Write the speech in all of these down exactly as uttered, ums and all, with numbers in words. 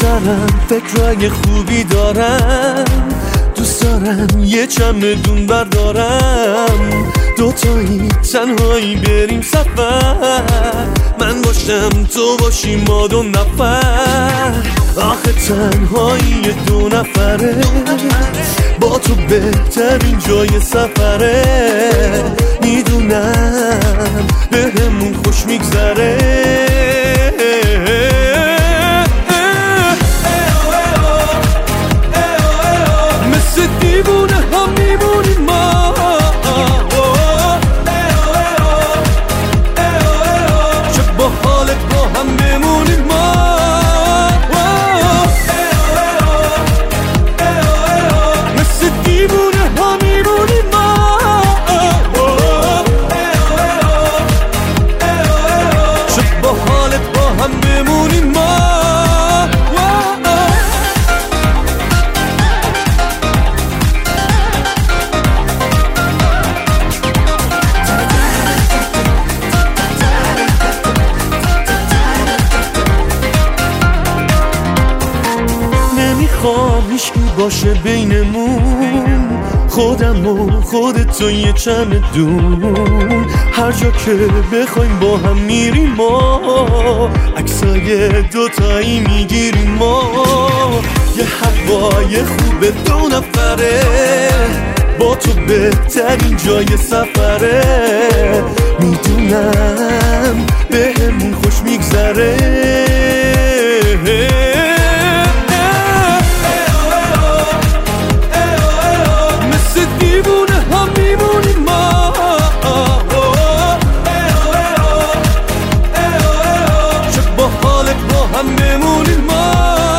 سرم فکرای خوبی دارم، دوست دارم یه چمدون بردارم، دوتایی تنهایی بریم سفر، من باشم تو باشی ما دو نفر. آخه تنهایی دو نفره با تو بهترین جای سفره، میدونم بهمون خوش میگذره. مثل دیوونه هم میمونیم ما، چه با حالت با هم بمونیم ما. مثل دیوونه هم میمونیم ما، چه با حالت با هم بمونیم ما. نمیخوام هیچکی باشه بینمون، خودم و خودت و یه چمدون، هر جا که بخوایم با هم میریم ما، عکسای دوتایی میگیریم ما. یه هوای خوب دو نفره با تو بهترین جای سفره، میدونم بهمون خوش میگذره. هم بمونیم ما،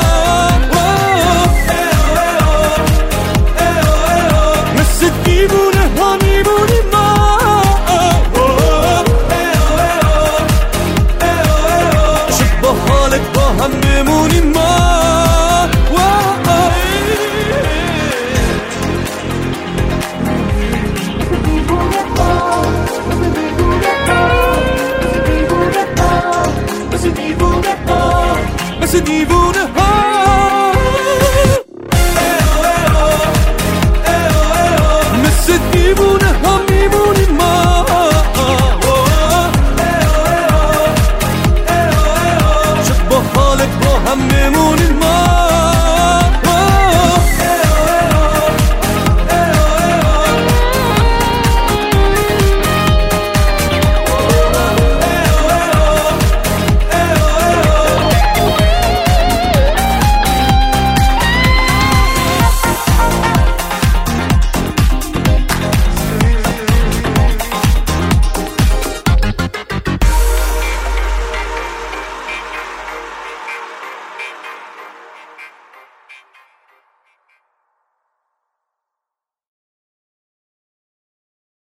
مثل دیوونه ها میمونیم ما، چه با حالت با هم بمونیم ما. مثل دیوونه